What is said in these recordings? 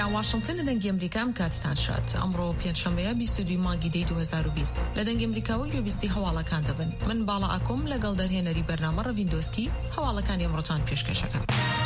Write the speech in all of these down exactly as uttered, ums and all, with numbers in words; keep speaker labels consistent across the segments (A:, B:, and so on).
A: واشنگتن لە دەنگی ئەمریکام کاتتان شات ئەمڕۆ پێنجشەمەیە بیست و دوی مانگی دەی دوو هەزار و بیست لە دەنگی ئەمریکاوی گوێبیستی هەواڵەکان دەبن. من باڵا ئاکۆم لەگەڵ دەرهێنەری بەرنامە ڕەڤیندۆسکی هەواڵەکانی ئەمڕۆتان پێشکەشەکەم.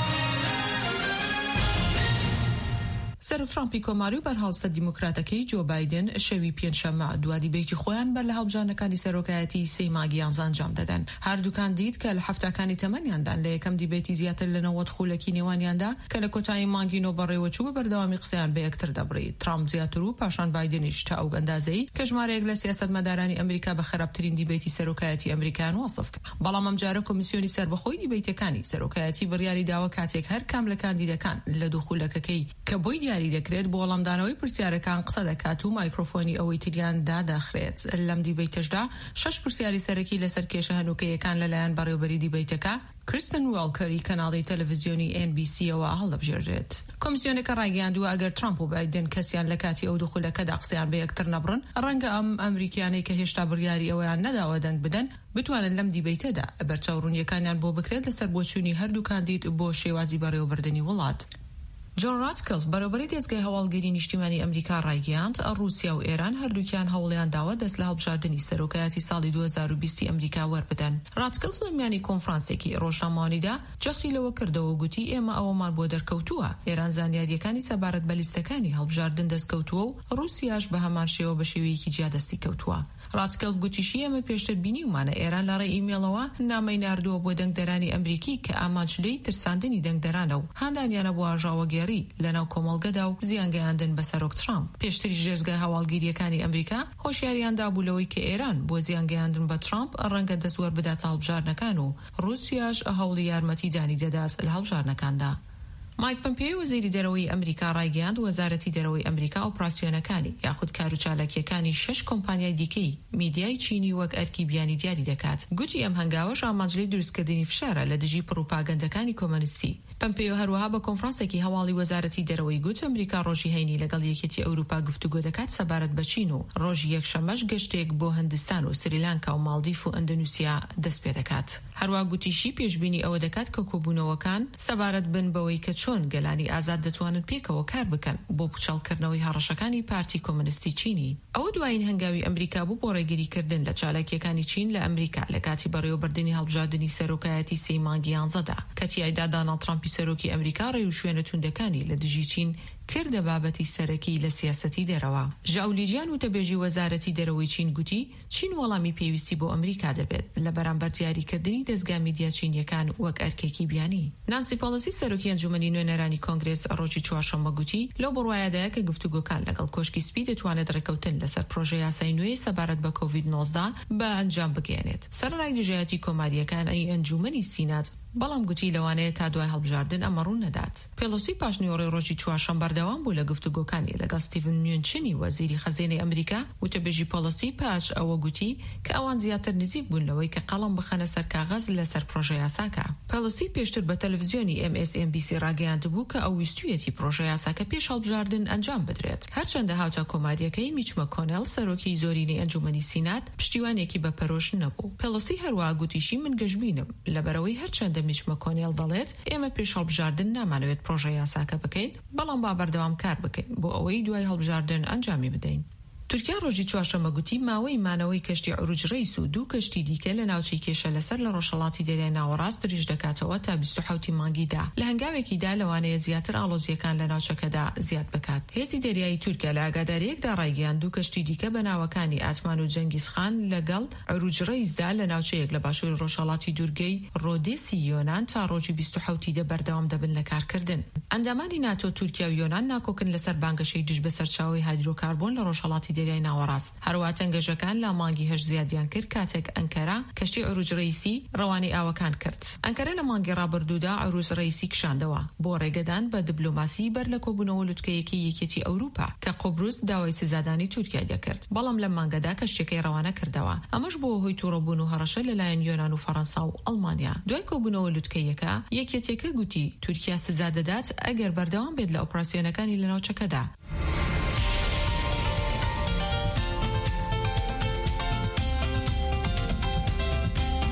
A: سەرۆک ترامپی کۆماری و بەرهەڵسە دیموکراتەکەی جۆ بایدن شەوی پێنجشەممە دوای دیبێتی خۆیان بەر لە هەڵبژاردنەکانی سەرۆکایەتی سێ مانگیان ئەنجام دەدەن. هەردووکان دیت کە لە هەفتەکانی تەمەنیاندان لە یەکەم دیبێتی زیاتر لە نەوەت خولەکی نێوانیاندا کە لە کۆتایی مانگی نۆبەڕێوە چوو بەردەوامی قسەیان بە یەکتر دەبڕێت. ترامپ زیاتر و پاشان بایدنیش تا ئەو ئەندازەی کە ژمارەیەک لە سیاسەتمەدارانی ئەمریکا بە خراپترین دیبێتی سەرۆکایەتی ئەمریکان وەسف کرد. بەڵام ئەم جارە کۆمیسیۆنی سەربەخۆی دیبێتەکانی سەرۆکایەتی بڕیاری داوە کاتێک هەر کام لە کاندیدەکان لە دوو خولەکەکەی کە بۆی دیاری دەکرێت بۆ وەڵامدانەوەی پرسیارەکان قسە دەکات و مایکرۆفۆنی ئەوەی تریان داداخرێت. لەم دیبێتەشدا شش پرسیاری سەرەکی لەسەر کێشە هەنووکەیەکان لەلایەن بەڕێوەبەری دیبێتەکە کریستن والکەری کەناڵی تەلەڤیزیۆنی ئێن بی سی ئەوە هەڵدەبژێردرێت. کۆمیسیۆنەکە ڕایگەیاندووە ئەگەر ترامپ و بایدن کەسیان لە کاتی ئەو دووخولەکەدا قسەیان بە یەکتر نەبڕن ڕەنگە ئەم ئەمریکیانەی کە هێشتا بڕیاری ئەوەیان نەداوە دەنگ بدەن بتوانن لەم دیبێتەدا بەرچاوڕوونیەکانیان بۆ بکرێت لەسەر بۆچوونی هەردوو کاندید بۆ شێوازی بەڕێوەبردننی وڵات. جۆن راتکلف بەڕێوەبەری دەستگای هەواڵگیری نیشتیمانی ئەمریکا ڕایگەیاند رووسیا و ئێران هەردووکیان هەوڵیان داوە دەست لە هەڵبژاردننی سەرۆکایەتی ساڵی دوو هەزار و بیست ئەمریکا وەربدەن. راتکلف لە میانی کۆنفرانسێکی ڕۆژنامەوانیدا جەختی لەوە کردەوە و گوتی ئێمە ئەوەمان بۆ دەرکەوتووە. ئێران زانیاریەکانی سەبارەت بە لیستەکانی هەڵبژاردن دەستکەوتووە و رووسیاش بە هەمان شێوە بە شێوەیەکی جیادەستی کەوتووە. راتکلف گوتیشی ئەمە پێشتر بینیومانە ئێران لە ڕێی ئیمێڵەوە نامەی ناردووە بۆ دەنگدەرانی ئەمریکی کە ئامانجلەی ترساندنی دەنگدەرانە و هاندانیانە بۆ ئاژاوەگێڕی لەناو کۆمەڵگەدا و زیانگەیاندن بە سەرۆک ترامپ. پێشتری ژێزگای هەواڵگیریەکانی ئەمریکا هۆشیاریاندا بوو لەوەی کە ئێران بۆ زیانگەیاندن بە ترامپ ڕەنگە دەستوەر بدات هەڵبژاردنەکان و رووسیاش هەوڵی یارمەتیدانی دەدات لە هەڵبژاردنەکاندا. مایک پۆمپیۆ وەزیری دەرەوەی ئەمریکا ڕایگەیاند وەزارەتی دەرەوەی ئەمریکا ئۆپراسیۆنەکانی یاخود کاروچالاکیەکانی شش کۆمپانیای دیکەی میدیای چینی وەک ئەرکی بیانی دیاری دەکات. گوتی ئەم هەنگاوەش ئامانجلەی دروستکردنی فشارە لە دژی پروپاگەندەکانی کۆمۆنیستی. پۆمپیۆ هەروەها بە کۆنفرانسێکی هەواڵی وەزارەتی دەرەوەی گوت ئەمریکا ڕۆژی هەینی لەگەڵ یەکێتی ئەوروپا گفتوگۆ دەکات سەبارەت بە چین و ڕۆژی یەکشەمەش گەشتێک بۆ هەندستان و سریلانکا و مالدیف و ئەندەنوسیا دەست پێ دەکات. هەروە گوتیشی پێشبینی ئەوە دەکات کە کۆبوونەوەکان سەبارەت بن بەوەی کە چۆن گەلانی ئازاد دەتوانن پێکەوە کار بکەن بۆ پوچەڵکردنەوەی هەڕەشەکانی پارتی کۆمۆنیستی چینی. ئەوە دوایین هەنگاوی ئەمریکا بوو بۆ ڕێگریکردن لە چالاکیەکانی چین لە ئەمریکا لە کاتی بەڕێوەبردننی هەڵبژاردننی سەرۆکایەتی سێ مانگی یانزەدا کە تیایدا داناڵد ترامپی سەرۆکی ئەمریکا ڕێ و شوێنە توندەکانی لە دژی چین کردە بابەتی سەرەکی لە سیاسەتی دەرەوە. ژاولیجیان وتەبێژی وەزارەتی دەرەوەی چین گوتی چین وەڵامی پێویستی بۆ ئەمریکا دەبێت لە بەرامبەر دیاریکردنی دەستگا میدیا چینیەکان وەک ئەرکێکی بیانی. نانسی پۆلسی سەرۆکی ئەنجومەنی نوێنەرانی کۆنگرێس ڕۆژی چوارشەممە گوتی لەو بڕوایەدایە کە گفتوگۆکان لەگەڵ کۆشکی سپی دەتوانێت ڕێکەوتن لەسەر پرۆژە یاسای نوێی سەبارەت بە کۆڤید نۆزدە بە ئەنجام بگەێنێت. سەرڕای دژایەتی کۆماریەکان ئەی ئەنجومەنی سینات بەڵام گوتی لەوانەیە تا دوای هەڵبژاردن ئەمە ڕوون نەدات. پێلۆسی پاشنیوەڕێی ڕۆژی چوارشەممە بەردەوام بوو لە گفتوگۆکانی لەگەڵ ستیڤن میونچینی وەزیری خەزینەی ئەمریکا وتەبێژی پۆلسی پاش ئەوە گوتی کە ئەوان زیاتر نزیک بوون لەوەی کە قەڵم بخەنە سەر کاغەز لەسەر پرۆژە یاساکە. پۆلسی پێشتر بە تەلەڤیزیۆنی ئێم ئێس ئێم بی سی ڕاگەیاند بوو کە ئەو ویستویەتی پرۆژە یاساکە پێش هەڵبژاردن ئەنجام بدرێت. هەرچەندە هاوتا کۆماریەکەی میچ مەکۆنێل سەرۆکی زۆرینەی ئەنجومەنی سینات پشتیوانێکی بەپەرۆش نەبوو. پۆلسی هەروە گوتیشی من گەشبینم لەبەرەوەی هەرچەندە میچ مەکۆنێل دەڵێت ئێمە پێش هەڵبژاردن نامانەوێت پرۆژە یاساکە بکەین بەڵام با بەردەوام کار بکەین بۆ ئەوەی دوای هەڵبژاردن ئەنجامی بدەین. تورکیا ڕۆژی چوارشەممە گوتی ماوەی مانەوەی کەشتی عروج ڕەیس و دوو کەشتی دیکە لە ناوچەی کێشە لەسەر لە ڕۆژهەڵاتی دەریای ناوەڕاست دریژ دەکاتەوە تا بیست و حەوتی مانگیدا. لە هەنگاوێکیدا لەوانەیە زیاتر ئاڵۆزیەکان لە ناوچەکەدا زیاد بکات. هێزی دەریایی تورکیا لە ئاگاداریەکدا ڕایگەیاند دوو کەشتی دیکە بە ناوەکانی ئاتمان و جەنگیزخان لەگەڵ عروج ڕەیسدا لە ناوچەیەک لە باشووری ڕۆژهەڵاتی دوورگەی ڕۆدێسی یۆنان تا ڕۆژی بیست و حەوتی دە بەردەوام دەبن لە کارکردن. ئەندامانی ناتۆ تورکیا و یۆنان ناکۆکن لەسەر بانگەشەی دژ بە سەرچاوی هایدرۆکاربۆن لە ڕۆژهەڵاتی دەریای ناوەڕاست. هەروە تەنگەشەکان لە مانگی هەشت زیادیان کرد کاتێک ئەنکەرا کەشتی عروج ڕەیسی ڕەوانی ئاوەکان کرد. ئەنکەرە لە مانگی ڕابردوودا عروج ڕەیسی کشاندەوە بۆ ڕێگەدان بە دیبلۆماسی بەر لە کۆبوونەوە لوتکەیەکی یەکێتی ئەوروپا کە قوبروس داوای سزادانی تورکیا دەکرد. بەڵام لە مانگەدا کەشتەکەی ڕەوانە کردەوە. ئەمەش بۆ هۆی تووڕەبوون و هەڕەشە لەلایەن یۆنان و فەڕەنسا و ئەڵمانیا. دوای کۆبوونەوە لوتکەیەکە یەکێتێکە گوتی تورکیا سزا دەدات ئەگەر بەردەوام بێت لە ئۆپراسیۆنەکانی لە ناوچەکەدا.